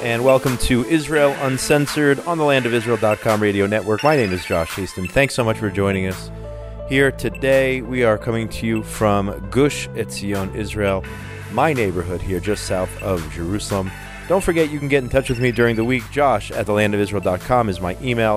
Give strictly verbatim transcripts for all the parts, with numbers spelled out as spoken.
and welcome to Israel Uncensored on the land of Israel dot com radio network. My name is Josh Haston. Thanks so much for joining us here today. We are coming to you from Gush Etzion, Israel, my neighborhood here just south of Jerusalem. Don't forget you can get in touch with me during the week. Josh at the land of Israel dot com is my email.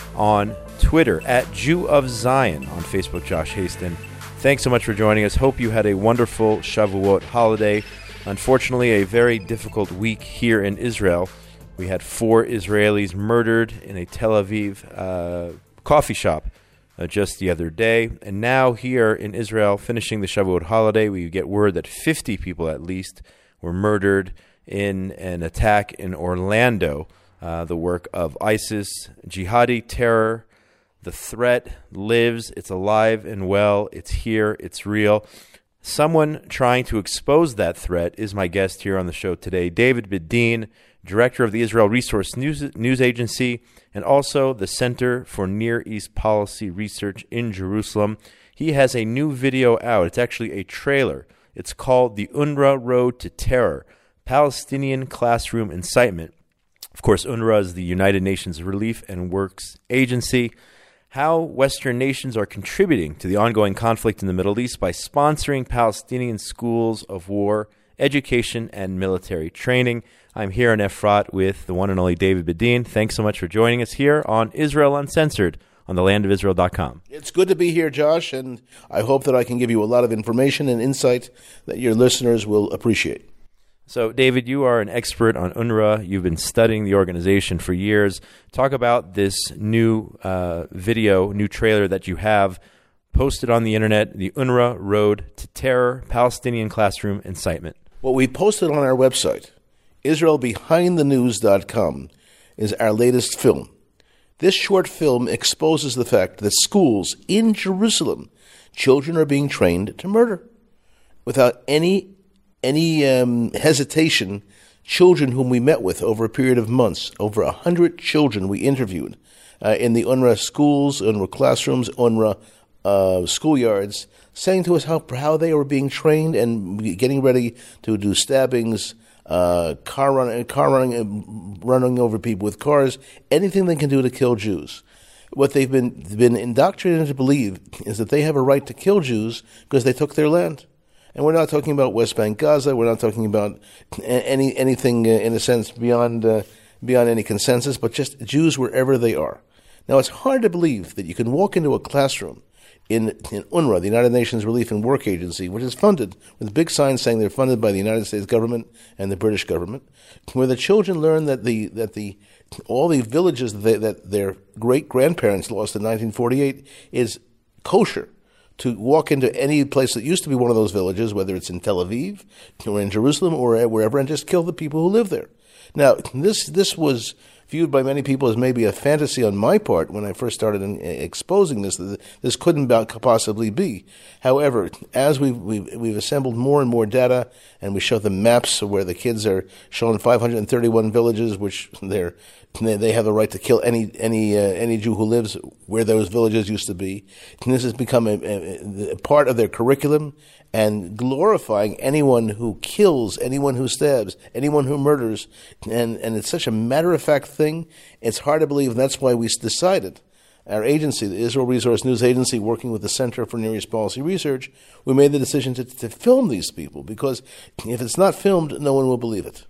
On Twitter, at Jew of Zion. On Facebook, Josh Haston. Thanks so much for joining us. Hope you had a wonderful Shavuot holiday. Unfortunately, a very difficult week here in Israel. We had four Israelis murdered in a Tel Aviv uh, coffee shop uh, just the other day. And now here in Israel, finishing the Shavuot holiday, we get word that fifty people at least were murdered in an attack in Orlando. Uh, the work of ISIS, jihadi terror. The threat lives, it's alive and well, it's here, it's real. Someone trying to expose that threat is my guest here on the show today, David Bedein, director of the Israel Resource News, News Agency, and also the Center for Near East Policy Research in Jerusalem. He has a new video out. It's actually a trailer. It's called The UNRWA Road to Terror, Palestinian Classroom Incitement. Of course, UNRWA is the United Nations Relief and Works Agency. How Western nations are contributing to the ongoing conflict in the Middle East by sponsoring Palestinian schools of war, education, and military training. I'm here in Efrat with the one and only David Bedein. Thanks so much for joining us here on Israel Uncensored on the land of Israel dot com. It's good to be here, Josh, and I hope that I can give you a lot of information and insight that your listeners will appreciate. So, David, you are an expert on UNRWA. You've been studying the organization for years. Talk about this new uh, video, new trailer that you have posted on the internet, the UNRWA Road to Terror, Palestinian Classroom Incitement. What we posted on our website, Israel Behind the News dot com, is our latest film. This short film exposes the fact that schools in Jerusalem, children are being trained to murder without any Any um, hesitation. Children whom we met with over a period of months, over a hundred children we interviewed uh, in the UNRWA schools, UNRWA classrooms, UNRWA uh, schoolyards, saying to us how how they were being trained and getting ready to do stabbings, uh, car running, car running, running over people with cars, anything they can do to kill Jews. What they've been been indoctrinated to believe is that they have a right to kill Jews because they took their land. And we're not talking about West Bank, Gaza. We're not talking about any anything uh, in a sense beyond uh, beyond any consensus, but just Jews wherever they are. Now, it's hard to believe that you can walk into a classroom in, in UNRWA, the United Nations Relief and Work Agency, which is funded with big signs saying they're funded by the United States government and the British government, where the children learn that the that the all the villages that, they, that their great grandparents lost in nineteen forty-eight is kosher. To walk into any place that used to be one of those villages, whether it's in Tel Aviv or in Jerusalem or wherever, and just kill the people who live there. Now, this this was viewed by many people as maybe a fantasy on my part when I first started in, uh, exposing this, that this couldn't possibly be. However, as we've, we've, we've assembled more and more data, and we show the maps of where the kids are shown five hundred thirty-one villages, which they're They have the right to kill any any uh, any Jew who lives where those villages used to be. And this has become a, a, a part of their curriculum, and glorifying anyone who kills, anyone who stabs, anyone who murders. And, and it's such a matter-of-fact thing, it's hard to believe, and that's why we decided, our agency, the Israel Resource News Agency, working with the Center for Near East Policy Research, we made the decision to, to film these people, because if it's not filmed, no one will believe it.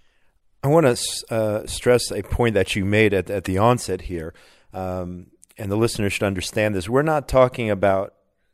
I want to uh, stress a point that you made at, at the onset here, um, and the listeners should understand this. We're not talking about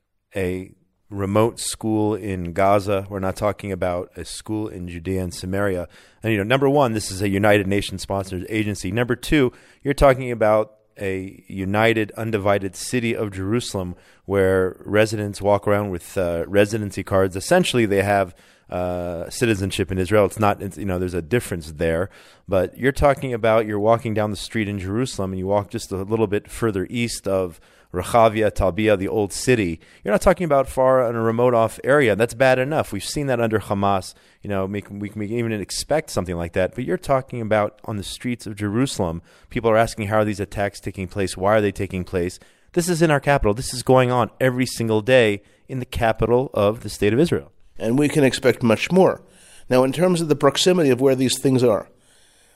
a remote school in Gaza. We're not talking about a school in Judea and Samaria. And, you know, number one, this is a United Nations sponsored agency. Number two, you're talking about a united, undivided city of Jerusalem where residents walk around with uh, residency cards. Essentially, they have uh, citizenship in Israel. It's not, it's, you know, there's a difference there. But you're talking about, you're walking down the street in Jerusalem and you walk just a little bit further east of Rechavia, Talbia, the old city. You're not talking about far in a remote off area. That's bad enough. We've seen that under Hamas. You know, we can, we can even expect something like that. But you're talking about on the streets of Jerusalem. People are asking, how are these attacks taking place? Why are they taking place? This is in our capital. This is going on every single day in the capital of the state of Israel. And we can expect much more. Now, in terms of the proximity of where these things are,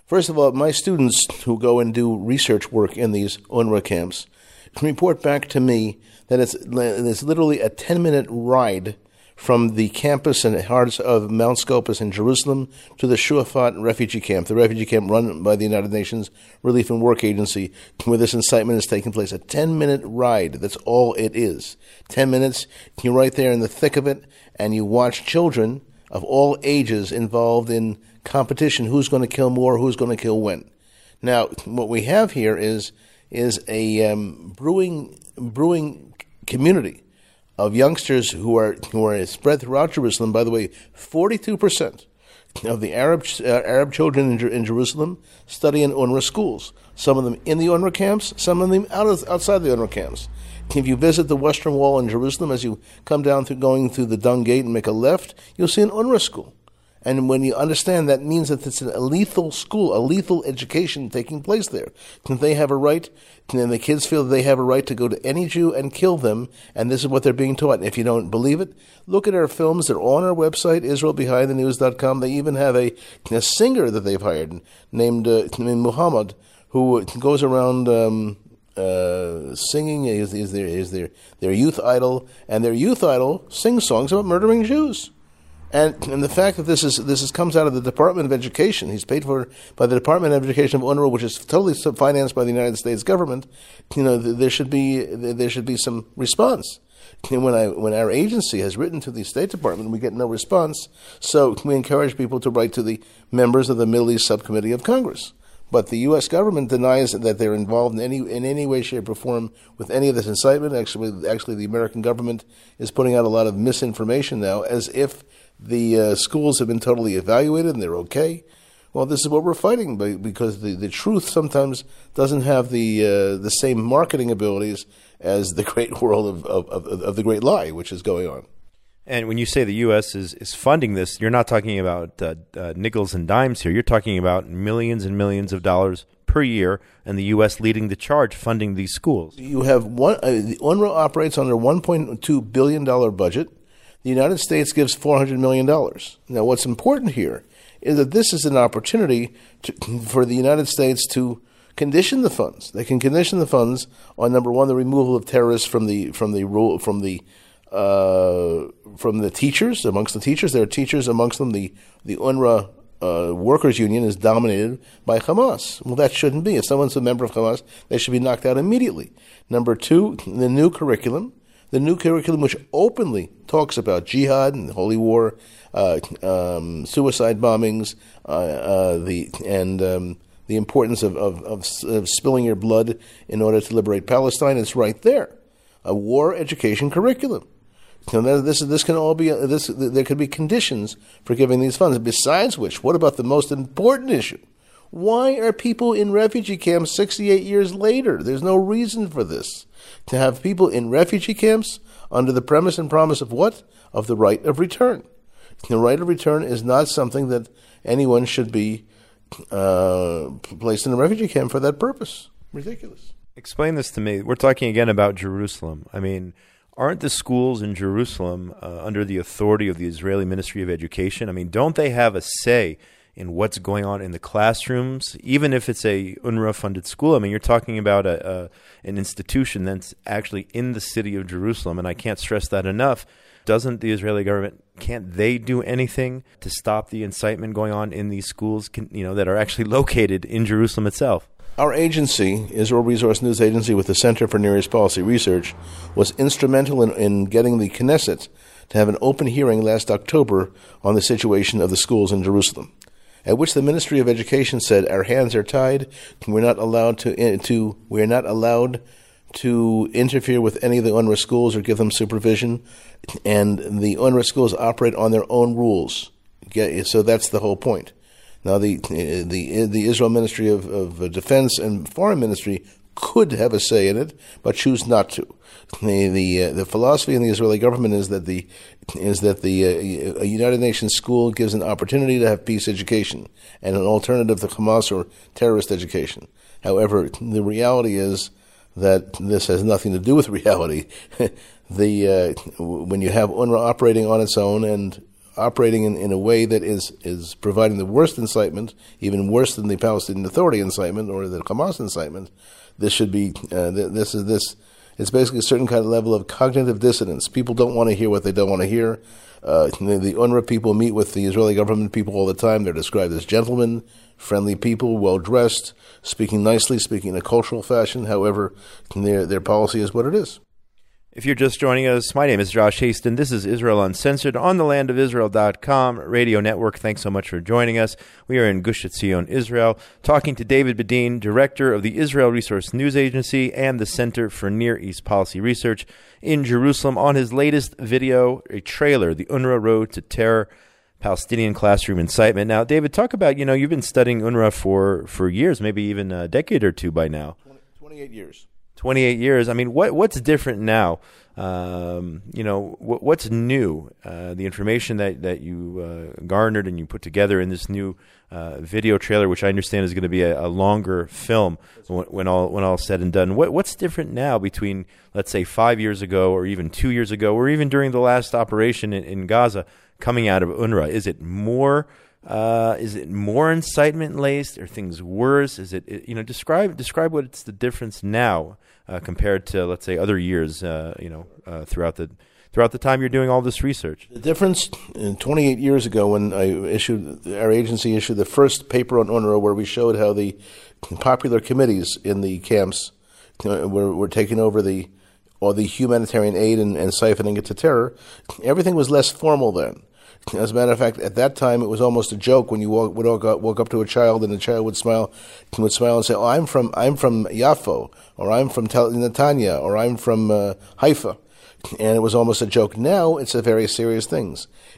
First of all, my students who go and do research work in these UNRWA camps report back to me that it's, it's literally a ten-minute ride from the campus and hearts of Mount Scopus in Jerusalem to the Shuafat refugee camp, the refugee camp run by the United Nations Relief and Work Agency, where this incitement is taking place. A ten-minute ride, that's all it is. Ten minutes, you're right there in the thick of it, and you watch children of all ages involved in competition, who's going to kill more, who's going to kill when. Now, what we have here is is a um, brewing brewing community of youngsters who are who are spread throughout Jerusalem. By the way, forty-two percent of the Arab uh, Arab children in, Jer- in Jerusalem study in UNRWA schools. Some of them in the UNRWA camps, some of them out of, outside the UNRWA camps. If you visit the Western Wall in Jerusalem, as you come down through going through the Dung Gate and make a left, you'll see an UNRWA school. And when you understand, that means that it's a lethal school, a lethal education taking place there. They have a right, and the kids feel that they have a right to go to any Jew and kill them, and this is what they're being taught. And if you don't believe it, look at our films. They're on our website, Israel Behind the News dot com. They even have a, a singer that they've hired named, uh, named Muhammad, who goes around um, uh, singing, is, is, their, is their, their youth idol, and their youth idol sings songs about murdering Jews. And, and the fact that this is this is, comes out of the Department of Education, he's paid for by the Department of Education of UNRWA, which is totally financed by the United States government. You know, there should be there should be some response. And when I when our agency has written to the State Department, we get no response. So we encourage people to write to the members of the Middle East Subcommittee of Congress. But the U S government denies that they're involved in any in any way, shape, or form with any of this incitement. Actually, actually, the American government is putting out a lot of misinformation now, as if the uh, schools have been totally evaluated and they're okay. Well, this is what we're fighting by, because the, the truth sometimes doesn't have the uh, the same marketing abilities as the great world of, of, of, of the great lie, which is going on. And when you say the U S is, is funding this, you're not talking about uh, uh, nickels and dimes here. You're talking about millions and millions of dollars per year, and the U S leading the charge funding these schools. You have one. Uh, the UNRWA operates under a one point two billion dollars budget. The United States gives four hundred million dollars. Now, what's important here is that this is an opportunity to, for the United States to condition the funds. They can condition the funds on, number one, the removal of terrorists from the from the rule from the uh, from the teachers amongst the teachers. There are teachers amongst them. The the UNRWA uh, workers union is dominated by Hamas. Well, that shouldn't be. If someone's a member of Hamas, they should be knocked out immediately. Number two, the new curriculum. The new curriculum, which openly talks about jihad and holy war, uh, um, suicide bombings, uh, uh, the and um, the importance of, of, of, of spilling your blood in order to liberate Palestine, it's right there. A war education curriculum. So this this can all be this. There could be conditions for giving these funds. Besides which, what about the most important issue? Why are people in refugee camps sixty-eight years later? There's no reason for this. To have people in refugee camps under the premise and promise of what? Of the right of return. The right of return is not something that anyone should be uh, placed in a refugee camp for that purpose. Ridiculous. Explain this to me. We're talking again about Jerusalem. I mean, aren't the schools in Jerusalem uh, under the authority of the Israeli Ministry of Education? I mean, don't they have a say in what's going on in the classrooms, even if it's a UNRWA-funded school? I mean, you're talking about a, a an institution that's actually in the city of Jerusalem, and I can't stress that enough. Doesn't the Israeli government, can't they do anything to stop the incitement going on in these schools, can, you know, that are actually located in Jerusalem itself? Our agency, Israel Resource News Agency with the Center for Near East Policy Research, was instrumental in, in getting the Knesset to have an open hearing last October on the situation of the schools in Jerusalem, at which the Ministry of Education said, our hands are tied. We're not allowed to, to we're not allowed to interfere with any of the UNRWA schools or give them supervision, and the UNRWA schools operate on their own rules. So that's the whole point. Now, the the the Israel Ministry of, of Defense and Foreign Ministry could have a say in it, but choose not to. The the uh, the philosophy in the Israeli government is that the is that the uh, a United Nations school gives an opportunity to have peace education and an alternative to Hamas or terrorist education. However, the reality is that this has nothing to do with reality. the uh, when you have UNRWA operating on its own and operating in, in a way that is, is providing the worst incitement, even worse than the Palestinian Authority incitement or the Hamas incitement, this should be, uh, th- this is this, it's basically a certain kind of level of cognitive dissonance. People don't want to hear what they don't want to hear. Uh, the, the UNRWA people meet with the Israeli government people all the time. They're described as gentlemen, friendly people, well-dressed, speaking nicely, speaking in a cultural fashion. However, their their policy is what it is. If you're just joining us, my name is Josh Haston. This is Israel Uncensored on the land of Israel dot com radio network. Thanks so much for joining us. We are in Gush Etzion, Israel, talking to David Bedein, director of the Israel Resource News Agency and the Center for Near East Policy Research in Jerusalem, on his latest video, a trailer, The UNRWA Road to Terror, Palestinian Classroom Incitement. Now, David, talk about, you know, you've been studying UNRWA for, for years, maybe even a decade or two by now. twenty-eight years. twenty-eight years. I mean, what what's different now? Um, you know, what, what's new? Uh, the information that that you uh, garnered and you put together in this new uh, video trailer, which I understand is going to be a, a longer film when, when all when all said and done. What what's different now between, let's say, five years ago, or even two years ago, or even during the last operation in, in Gaza, coming out of UNRWA? Is it more? Uh, is it more incitement laced? Are things worse? Is it, it you know describe describe what it's the difference now uh, compared to, let's say, other years uh, you know uh, throughout the throughout the time you're doing all this research? The difference in twenty-eight years ago, when I issued our agency issued the first paper on UNRWA, where we showed how the popular committees in the camps uh, were were taking over the or the humanitarian aid and, and siphoning it to terror. Everything was less formal then. As a matter of fact, at that time, it was almost a joke when you walk, would walk up, walk up to a child and the child would smile, would smile and say, "Oh, I'm from I'm from Yaffo, or I'm from Tel- Netanya, or I'm from uh, Haifa," and it was almost a joke. Now it's a very serious thing.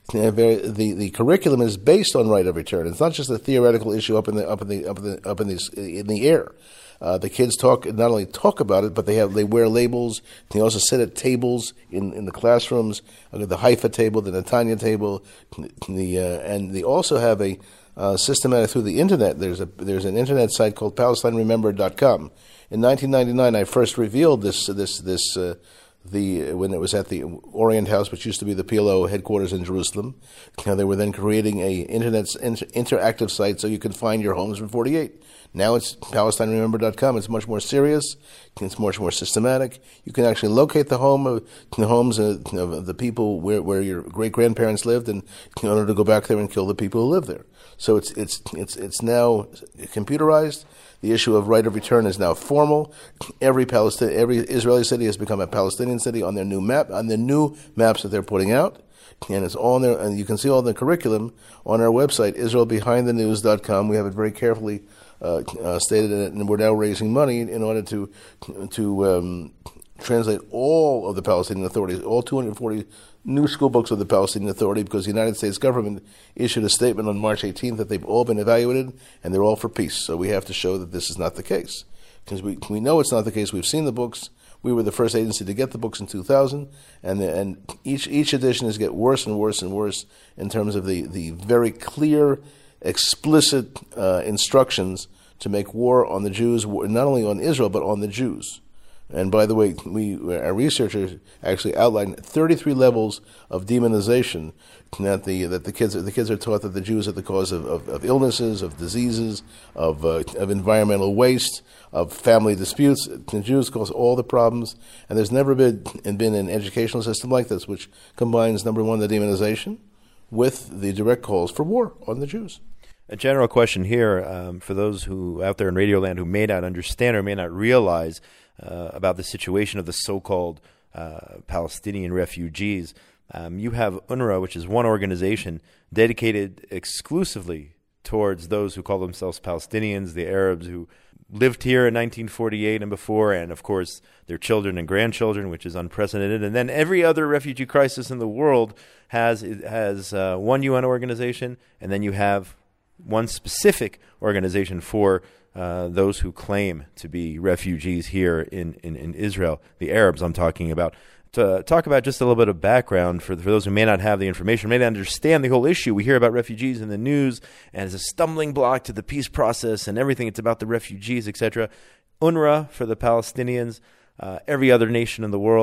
The the curriculum is based on right of return. It's not just a theoretical issue up in the up in the up in the up in the in the air. Uh, the kids talk not only talk about it, but they have they wear labels. They also sit at tables in, in the classrooms. Uh, the Haifa table, the Netanya table, the uh, and they also have a uh, systematic through the internet. There's a there's an internet site called Palestine Remembered dot com. In nineteen ninety-nine, I first revealed this this this. Uh, The when it was at the Orient House, which used to be the P L O headquarters in Jerusalem. Now they were then creating a internet inter, interactive site so you could find your homes from forty-eight. Now it's Palestine Remembered dot com. It's much more serious. It's much more systematic. You can actually locate the home of the homes of, of the people where, where your great grandparents lived, and in order to go back there and kill the people who live there. So it's it's it's it's now computerized. The issue of right of return is now formal. Every Palestinian, every Israeli city has become a Palestinian city on their new map, on the new maps that they're putting out, and it's all there. And you can see all the curriculum on our website, Israel Behind the News dot com. We have it very carefully uh, uh, stated in it, and we're now raising money in order to to um, translate all of the Palestinian authorities, all two hundred forty new school books of the Palestinian Authority, because the United States government issued a statement on March eighteenth that they've all been evaluated and they're all for peace. So we have to show that this is not the case. Because we we know it's not the case. We've seen the books. We were the first agency to get the books in two thousand, and the, and each each edition is get worse and worse and worse in terms of the, the very clear, explicit uh, instructions to make war on the Jews, not only on Israel, but on the Jews. And by the way, we our researchers actually outlined thirty-three levels of demonization that the that the kids the kids are taught that the Jews are the cause of, of, of illnesses, of diseases, of uh, of environmental waste, of family disputes. The Jews cause all the problems, and there's never been been an educational system like this, which combines, number one, the demonization with the direct calls for war on the Jews. A general question here um, for those who out there in Radio Land who may not understand or may not realize uh, about the situation of the so-called uh, Palestinian refugees. Um, you have UNRWA, which is one organization dedicated exclusively towards those who call themselves Palestinians, the Arabs who lived here in nineteen forty-eight and before, and of course their children and grandchildren, which is unprecedented. And then every other refugee crisis in the world has has uh, one U N organization, and then you have one specific organization for uh, those who claim to be refugees here in, in, in Israel, the Arabs I'm talking about. To talk about just a little bit of background for, for those who may not have the information, may not understand the whole issue. We hear about refugees in the news, and it's a stumbling block to the peace process and everything. It's about the refugees, et cetera. UNRWA for the Palestinians, uh, every other nation in the world,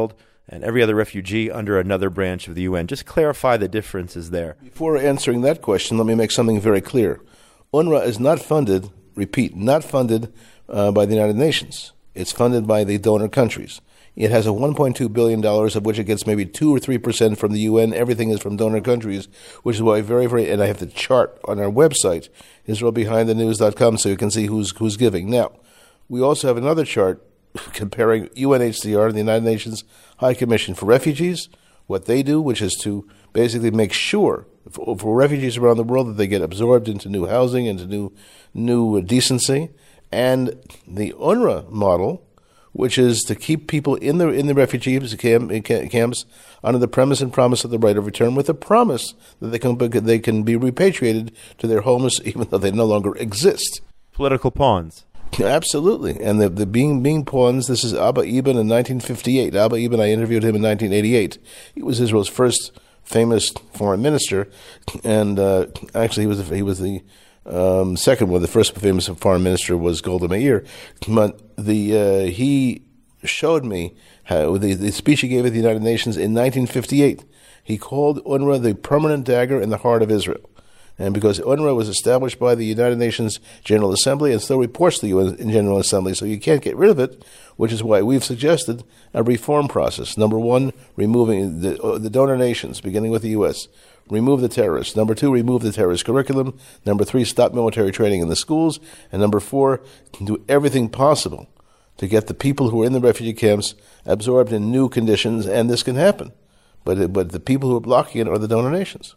and every other refugee under another branch of the U N. Just clarify the differences there. Before answering that question, let me make something very clear. UNRWA is not funded, repeat, not funded uh, by the United Nations. It's funded by the donor countries. It has a one point two billion dollars, of which it gets maybe two or three percent from the U N. Everything is from donor countries, which is why very, very, and I have the chart on our website, Israel Behind the News dot com, so you can see who's who's giving. Now, we also have another chart comparing U N H C R, the United Nations High Commission for Refugees, what they do, which is to basically make sure for, for refugees around the world that they get absorbed into new housing, into new new decency, and the UNRWA model, which is to keep people in the in the refugee camp, camps under the premise and promise of the right of return, with a promise that they can they can be repatriated to their homes even though they no longer exist. Political pawns. Absolutely. And the, the being being pawns, this is Abba Eban in nineteen fifty-eight. Abba Eban, I interviewed him in nineteen eighty-eight. He was Israel's first famous foreign minister, and uh, actually he was the, he was the um, second one. The first famous foreign minister was Golda Meir. But the uh, he showed me how the, the speech he gave at the United Nations in nineteen fifty-eight. He called UNRWA the permanent dagger in the heart of Israel. And because UNRWA was established by the United Nations General Assembly and still reports to the U N General Assembly, so you can't get rid of it, which is why we've suggested a reform process. Number one, removing the, uh, the donor nations, beginning with the U S. Remove the terrorists. Number two, remove the terrorist curriculum. Number three, stop military training in the schools. And number four, do everything possible to get the people who are in the refugee camps absorbed in new conditions, and this can happen. But, but the people who are blocking it are the donor nations.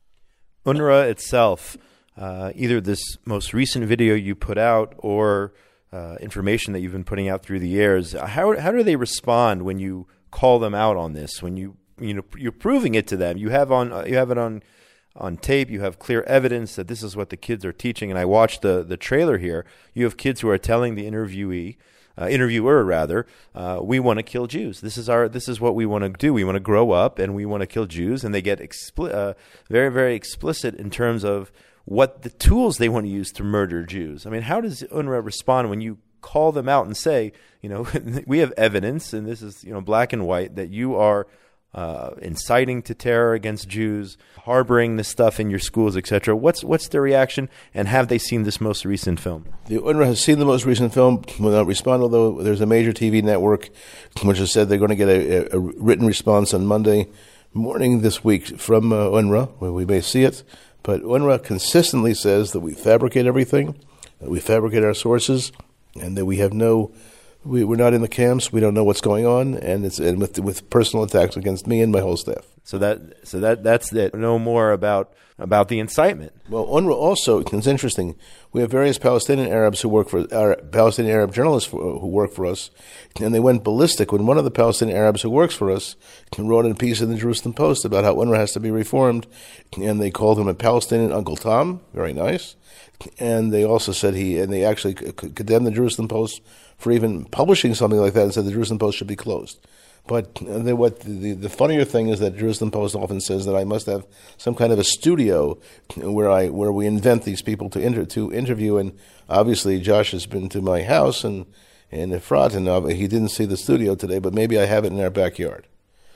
UNRWA itself, uh, either this most recent video you put out or uh, information that you've been putting out through the years, how how do they respond when you call them out on this? When you you know you're proving it to them, you have on uh, you have it on on tape, you have clear evidence that this is what the kids are teaching. And I watched the the trailer here. You have kids who are telling the interviewee. Uh, interviewer rather, uh, we want to kill Jews. This is our. This is what we want to do. We want to grow up and we want to kill Jews. And they get expli- uh, very, very explicit in terms of what the tools they want to use to murder Jews. I mean, how does UNRWA respond when you call them out and say, you know, we have evidence, and this is, you know, black and white, that you are uh, inciting to terror against Jews, harboring this stuff in your schools, et cetera. What's what's their reaction, and have they seen this most recent film? The UNRWA has seen the most recent film, will not respond, although there's a major T V network which has said they're going to get a, a written response on Monday morning this week from uh, UNRWA, where we may see it. But UNRWA consistently says that we fabricate everything, that we fabricate our sources, and that we have no... We, we're not in the camps. We don't know what's going on, and it's and with with personal attacks against me and my whole staff. So that so that that's it. No more about about the incitement. Well, UNRWA also, it's interesting. We have various Palestinian Arabs who work for uh, Palestinian Arab journalists for, who work for us, and they went ballistic when one of the Palestinian Arabs who works for us wrote a piece in the Jerusalem Post about how UNRWA has to be reformed, and they called him a Palestinian Uncle Tom. Very nice. And they also said he, and they actually condemned the Jerusalem Post for even publishing something like that and said the Jerusalem Post should be closed. But they, what the, the funnier thing is that Jerusalem Post often says that I must have some kind of a studio where I where we invent these people to inter, to interview. And obviously, Josh has been to my house and in Efrat, and he didn't see the studio today. But maybe I have it in our backyard,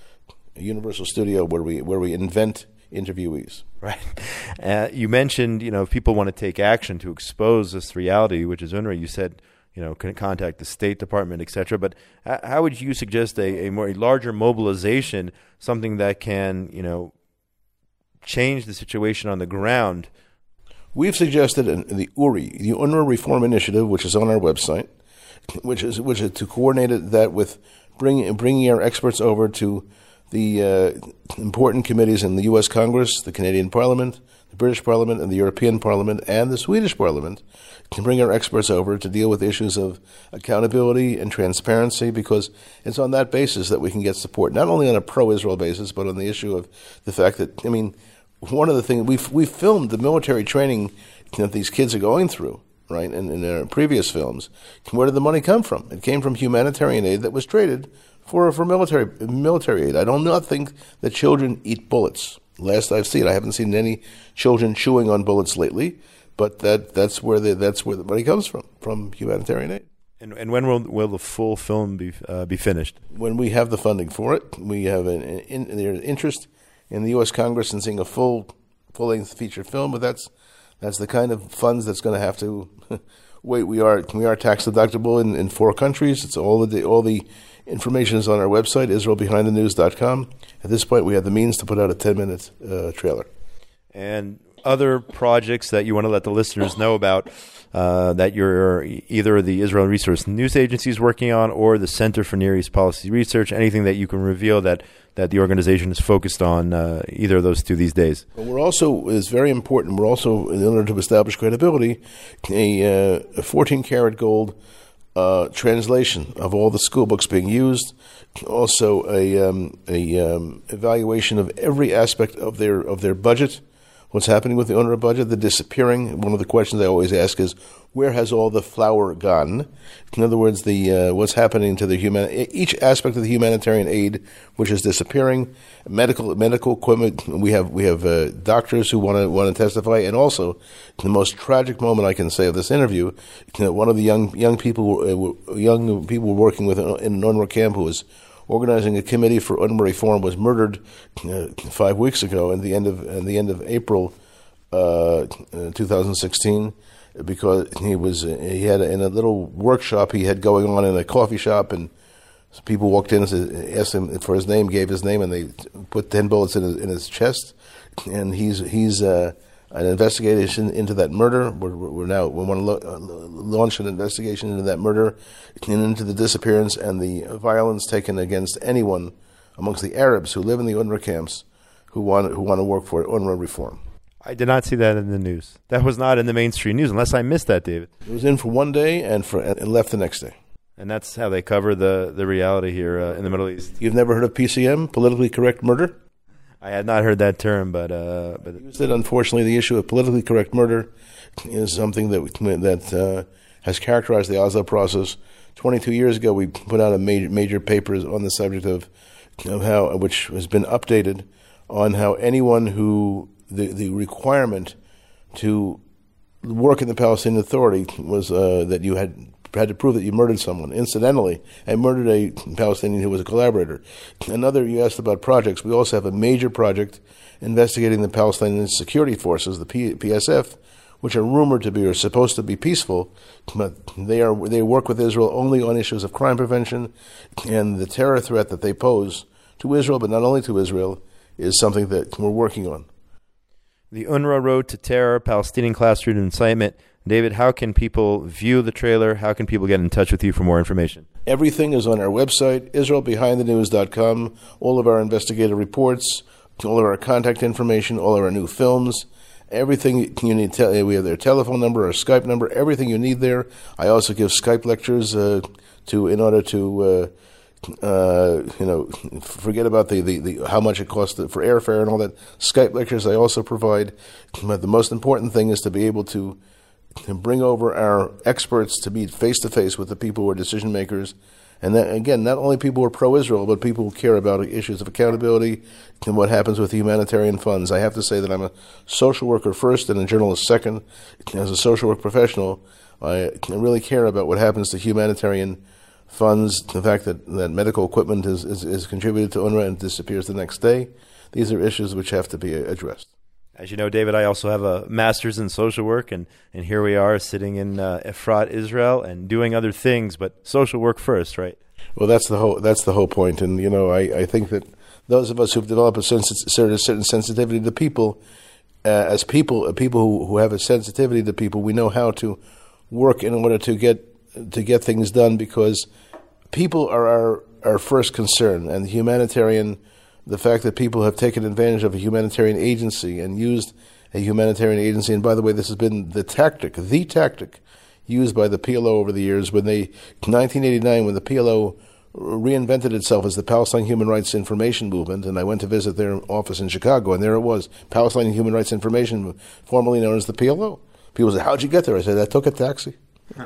a universal studio where we where we invent interviewees. Right. Uh, you mentioned, you know, if people want to take action to expose this reality, which is UNRWA, you said, you know, can contact the State Department, et cetera. But how would you suggest a, a more a larger mobilization, something that can, you know, change the situation on the ground? We've suggested in the U R I, the UNRWA Reform Initiative, which is on our website, which is which is to coordinate that with bringing bringing our experts over to the uh, important committees in the U S Congress, the Canadian Parliament, the British Parliament, and the European Parliament, and the Swedish Parliament, to bring our experts over to deal with issues of accountability and transparency, because it's on that basis that we can get support, not only on a pro-Israel basis, but on the issue of the fact that, I mean, one of the things, we've, we filmed the military training that these kids are going through, right, in, in our previous films. Where did the money come from? It came from humanitarian aid that was traded for for military military aid. I do not think that children eat bullets. Last I've seen, I haven't seen any children chewing on bullets lately, but that that's where the that's where the money comes from, from humanitarian aid. And, and when will will the full film be uh, be finished? When we have the funding for it, we have an, an, an interest in the U S Congress in seeing a full full length feature film, but that's that's the kind of funds that's going to have to wait. We are we are tax deductible in, in four countries. It's all the all the information is on our website, Israel Behind the News dot com. At this point, we have the means to put out a ten minute uh, trailer. And other projects that you want to let the listeners know about uh, that you're either the Israel Resource News Agency is working on or the Center for Near East Policy Research, anything that you can reveal that, that the organization is focused on, uh, either of those two these days? Well, we're also, it's very important, we're also, in order to establish credibility, a, uh, a fourteen karat gold uh, translation of all the school books being used, also a, um, a um, evaluation of every aspect of their of their budget. What's happening with the UNRWA budget, the disappearing. One of the questions I always ask is, where has all the flour gone? In other words, the uh, what's happening to the human each aspect of the humanitarian aid, which is disappearing. Medical medical equipment. We have we have uh, doctors who want to want to testify, and also the most tragic moment I can say of this interview. You know, one of the young young people uh, young people working with in an UNRWA camp who was organizing a committee for UNRWA reform was murdered uh, five weeks ago, at the end of at the end of April, uh, twenty sixteen, because he was he had a, in a little workshop he had going on in a coffee shop, and people walked in and said, asked him for his name, gave his name, and they put ten bullets in his, in his chest, and he's he's uh, an investigation into that murder. We're, we're now we want to lo- uh, launch an investigation into that murder and into the disappearance and the violence taken against anyone amongst the Arabs who live in the UNRWA camps who want who want to work for UNRWA reform. I did not see that in the news. That was not in the mainstream news, unless I missed that, David. It was in for one day and for and left the next day. And that's how they cover the, the reality here uh, in the Middle East. You've never heard of P C M, politically correct murder? I had not heard that term, but uh, but that unfortunately the issue of politically correct murder is something that that uh, has characterized the Oslo process. Twenty-two years ago, we put out a major major papers on the subject of of how, which has been updated, on how anyone who the the requirement to work in the Palestinian Authority was uh, that you had. had to prove that you murdered someone. Incidentally, I murdered a Palestinian who was a collaborator. Another, you asked about projects. We also have a major project investigating the Palestinian security forces, the P- PSF, which are rumored to be or supposed to be peaceful, but they are they work with Israel only on issues of crime prevention, and the terror threat that they pose to Israel, but not only to Israel, is something that we're working on. The UNRWA Road to Terror, Palestinian Classroom Incitement. David, how can people view the trailer? How can people get in touch with you for more information? Everything is on our website, Israel Behind the News dot com. All of our investigative reports, all of our contact information, all of our new films, everything you need. Te- we have their telephone number, our Skype number, everything you need there. I also give Skype lectures uh, to in order to uh, uh, you know forget about the, the, the how much it costs for airfare and all that. Skype lectures I also provide. But the most important thing is to be able to. And bring over our experts to meet face-to-face with the people who are decision makers. And then, again, not only people who are pro-Israel, but people who care about issues of accountability and what happens with the humanitarian funds. I have to say that I'm a social worker first and a journalist second. As a social work professional, I really care about what happens to humanitarian funds, the fact that, that medical equipment is, is, is contributed to UNRWA and disappears the next day. These are issues which have to be addressed. As you know, David, I also have a master's in social work, and, and here we are sitting in uh, Efrat, Israel, and doing other things, but social work first, right? Well, that's the whole that's the whole point. And, you know, I, I think that those of us who've developed a sensi- certain sensitivity to people, uh, as people, uh, people who, who have a sensitivity to people, we know how to work in order to get to get things done, because people are our, our first concern, and the humanitarian. The fact that people have taken advantage of a humanitarian agency and used a humanitarian agency, and by the way, this has been the tactic, the tactic used by the P L O over the years. When they, in nineteen eighty-nine, when the P L O reinvented itself as the Palestine Human Rights Information Movement, and I went to visit their office in Chicago, and there it was, Palestine Human Rights Information, formerly known as the P L O. People said, how'd you get there? I said, I took a taxi.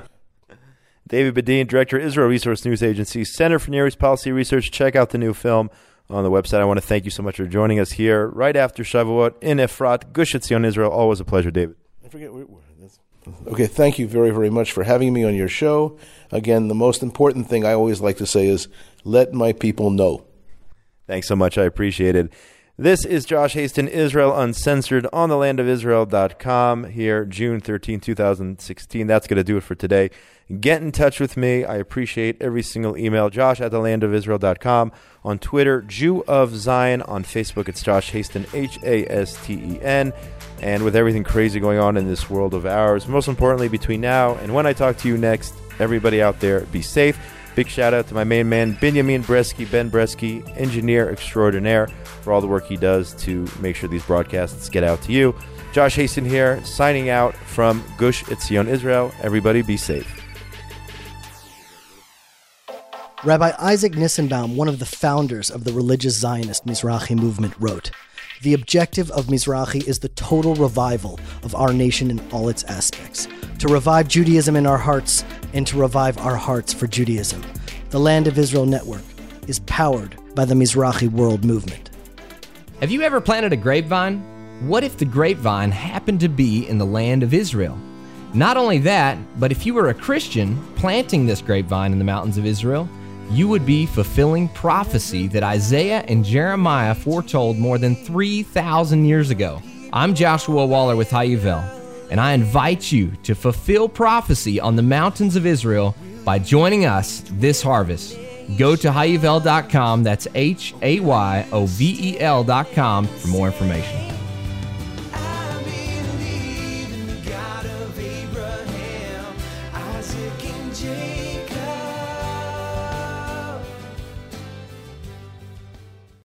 David Bedein, Director, Israel Resource News Agency, Center for Near East Policy Research. Check out the new film on the website. I want to thank you so much for joining us here right after Shavuot in Efrat, Gush Etzion, Israel. Always a pleasure, David. I forget where, where Okay, thank you very, very much for having me on your show. Again, the most important thing I always like to say is, let my people know. Thanks so much. I appreciate it. This is Josh Hasten, Israel Uncensored, on the land of Israel dot com, here June thirteenth, twenty sixteen. That's going to do it for today. Get in touch with me. I appreciate every single email. Josh at the land of Israel dot com. On Twitter, Jew of Zion. On Facebook, it's Josh Hasten, H A S T E N. And with everything crazy going on in this world of ours, most importantly, between now and when I talk to you next, everybody out there, be safe. Big shout out to my main man, Benjamin Bresky, Ben Bresky, engineer extraordinaire, for all the work he does to make sure these broadcasts get out to you. Josh Hasten here, signing out from Gush Etzion, Israel. Everybody be safe. Rabbi Isaac Nissenbaum, one of the founders of the religious Zionist Mizrahi movement, wrote, "The objective of Mizrahi is the total revival of our nation in all its aspects, to revive Judaism in our hearts and to revive our hearts for Judaism. The Land of Israel Network is powered by the Mizrahi World Movement." Have you ever planted a grapevine? What if the grapevine happened to be in the land of Israel? Not only that, but if you were a Christian planting this grapevine in the mountains of Israel, you would be fulfilling prophecy that Isaiah and Jeremiah foretold more than three thousand years ago. I'm Joshua Waller with Hayuvel, and I invite you to fulfill prophecy on the mountains of Israel by joining us this harvest. Go to hayuvel dot com, that's H A Y O V E L dot com, for more information.